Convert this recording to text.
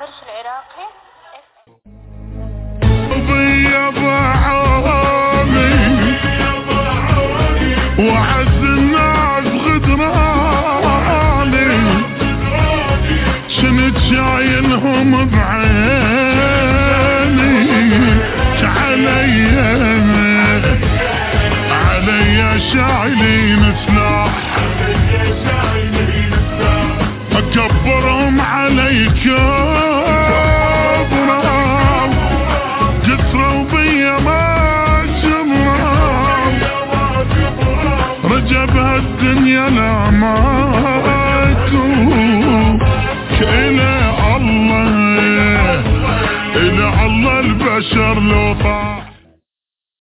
قرش العراقي وعز الناس غدراني شنت شايلهم بعيني علي شايلين سلاح اكبرهم علي كبرهم كسروا بيا ما جبرهم رجب هالدنيا لا ماكو إلى الله البشر لو طاح